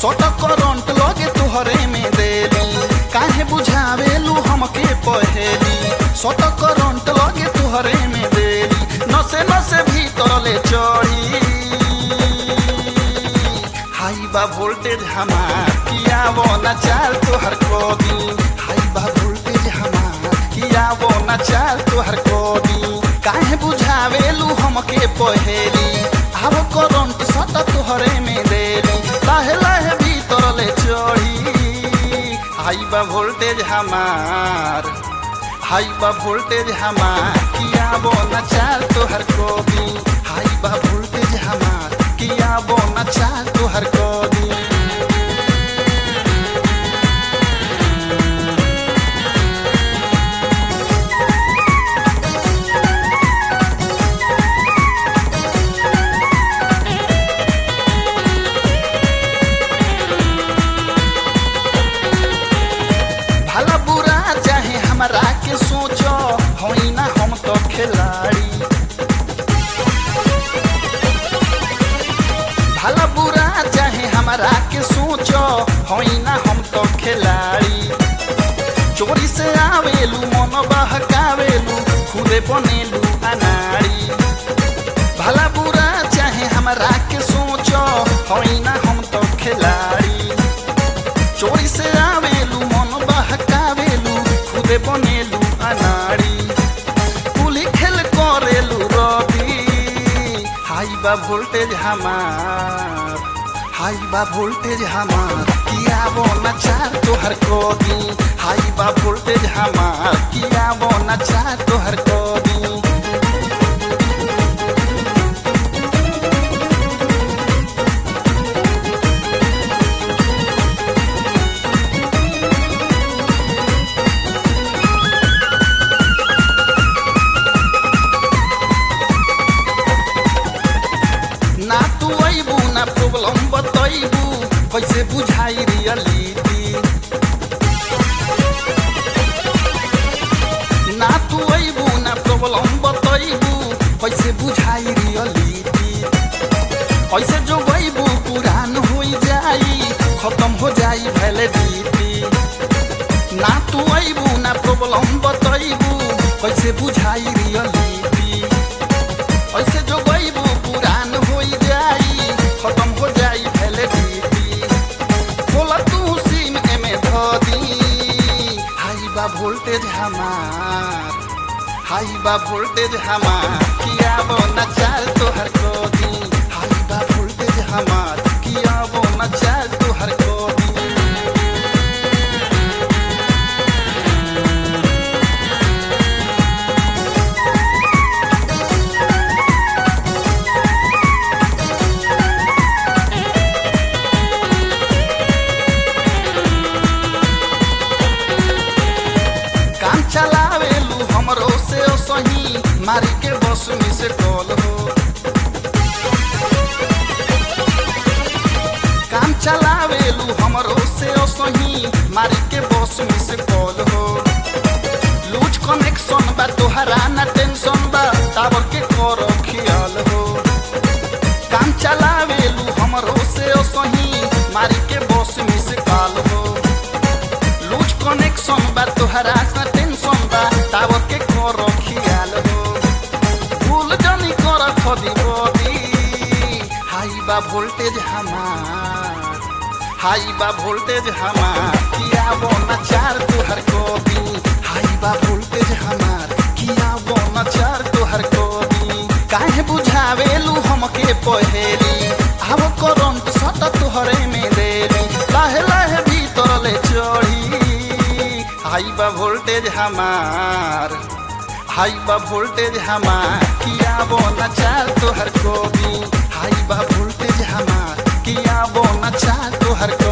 सट करंट लगे तुहरे में देली काहे बुझावेलू हमके पहेली सट करंट लगे तुहरे में देली नसे नसे भीतर ले चढ़ी हाई बा वोल्टेज हमार किया वो न चाल तोहर कोदी हाई बा वोल्टेज हमार किया वो न चाल तोहर कोदी काहे बुझावेलू हमके पहेली अब करंट सट तुहरे में देली लाहे लाहे भीतर ले चढ़ी हाई बा वोल्टेज हमार हाई बा वोल्टेज हमार किया वो न चाल तोहर कोदी हाई बा वोल्टेज हमार किया वो न चाल तोहर कोदी भला बुरा चाहे हमरा के सोचो होई ना हम तो खिलाड़ी भला बुरा चाहे हमरा के सोचो होई ना हम तो खिलाड़ी चोरी से आवेलू मन बहकावेलू खुदे बनेलू अनाड़ी भला बुरा चाहे हमरा के सोचो होई ना हम तो खिलाड़ी चोरी से आवेलू मन बहकावेलू खुदे बनेलू अनाड़ी पुली खेल करेलू रवि हाई बा वोल्टेज हमार हाई बा वोल्टेज हमार किया वो न चार तोहर कोदी हाई बा वोल्टेज हमार किया वो न चार तोहर कोदी ना तू अबू ना प्रॉब्लम बतैबू कैसे बुझाई रियलिटी ना तू अबू ना प्रॉब्लम बतैबू कैसे बुझाई रियलिटी ऐसे जो गईबू पुरान हो जाई खत्म हो जाई वैलिडिटी ना तू अबू ना प्रॉब्लम बतैबू कैसे बुझाई रियलिटी ऐसे जो गईबू पुरान हो जाई खत्म हो जाई वैलिडिटी बोला तू सिम में धदी हाई बा वोल्टेज हमार हाई बा वोल्टेज हमार किया वो न चाल तोहर कोदी हाई बा वोल्टेज हमार किया वो न चाल तोहर कोदी काम चलावेलू हमरो से सही मारी के बस में से कॉल हो काम चलावेलू हमरो से सही मारी के बस में से कॉल हो लूज कनेक्शन बा तोहरा ना टेंशन बा टावर के करो ख्याल हो काम चलावेलू हमरो से सही मारी के बस में से कॉल हो लूज कनेक्शन बा तोहरा सा टेंशन बा टावर के करो ख्याल हो भूल जानी कर खदी बदी हाई बा वोल्टेज हमार हाई बा वोल्टेज हमार किया वो न चार तोहर कोदी हाई बा वोल्टेज हमार किया वो न चार तोहर कोदी काहे बुझावेलू हमके पहेली अब करंट सट तोहरे में देली लाहे लाहे भीतर ले चढ़ी हाई बा वोल्टेज हमार हाई बा वोल्टेज हमार किया वो न चाल तोहर कोदी हाई बा वोल्टेज हमार किया वो न चाल तोहर कोदी